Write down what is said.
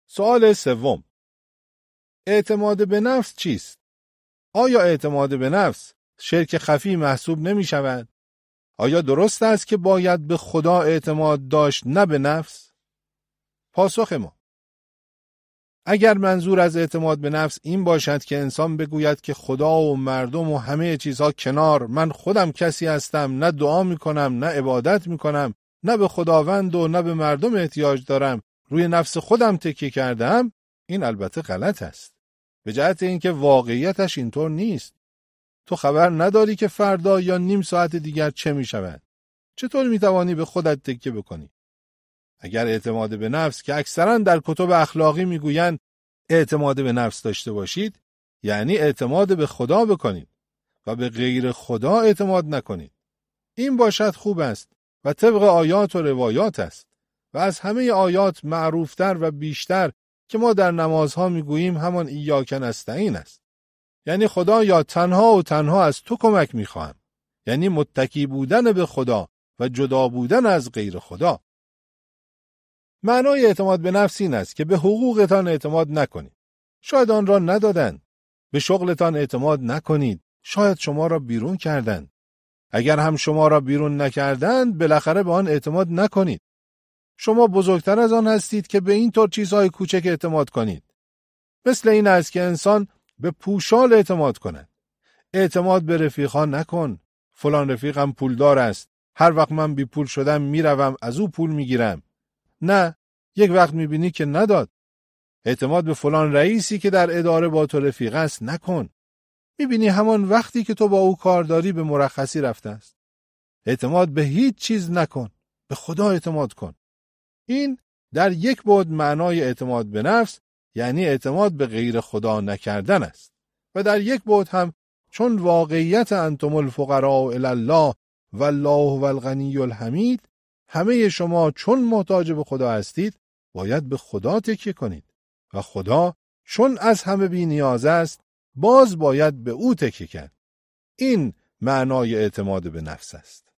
سوال سوم، اعتماد به نفس چیست؟ آیا اعتماد به نفس شرک خفی محسوب نمی شود؟ آیا درست است که باید به خدا اعتماد داشت نه به نفس؟ پاسخ ما: اگر منظور از اعتماد به نفس این باشد که انسان بگوید که خدا و مردم و همه چیزها کنار، من خودم کسی هستم، نه دعا می کنم، نه عبادت می کنم، نه به خداوند و نه به مردم احتیاج دارم، روی نفس خودم تکیه کردم، این البته غلط است. به جهت اینکه واقعیتش اینطور نیست. تو خبر نداری که فردا یا نیم ساعت دیگر چه می شود. چطور می توانی به خودت تکیه بکنی؟ اگر اعتماد به نفس که اکثرا در کتب اخلاقی می گویند اعتماد به نفس داشته باشید، یعنی اعتماد به خدا بکنید و به غیر خدا اعتماد نکنید. این باشد خوب است و طبق آیات و روایات است و از همه آیات معروفتر و بیشتر که ما در نمازها میگوییم همان ایاک نستعین است. یعنی خدا یا تنها و تنها از تو کمک میخواهم، یعنی متکی بودن به خدا و جدا بودن از غیر خدا. معنای اعتماد به نفس این است که به حقوقتان اعتماد نکنید. شاید آن را ندادند. به شغلتان اعتماد نکنید. شاید شما را بیرون کردند. اگر هم شما را بیرون نکردند، بالاخره به آن اعتماد نکنید. شما بزرگتر از آن هستید که به این طور چیزهای کوچک اعتماد کنید. مثل این است که انسان به پوشال اعتماد کند. اعتماد به رفیقا نکن. فلان رفیقم پولدار است. هر وقت من بی پول شدم میروم از او پول میگیرم. نه، یک وقت میبینی که نداد. اعتماد به فلان رئیسی که در اداره با تو رفیق است نکن. میبینی همان وقتی که تو با او کار داری به مرخصی رفته است. اعتماد به هیچ چیز نکن. به خدا اعتماد کن. این در یک بعد معنای اعتماد به نفس، یعنی اعتماد به غیر خدا نکردن است. و در یک بعد هم چون واقعیت انتم الفقراء الی الله والله هو الغنی الحمید، همه شما چون محتاج به خدا هستید باید به خدا تکیه کنید و خدا چون از همه بی نیاز است باز باید به او تکیه کرد. این معنای اعتماد به نفس است.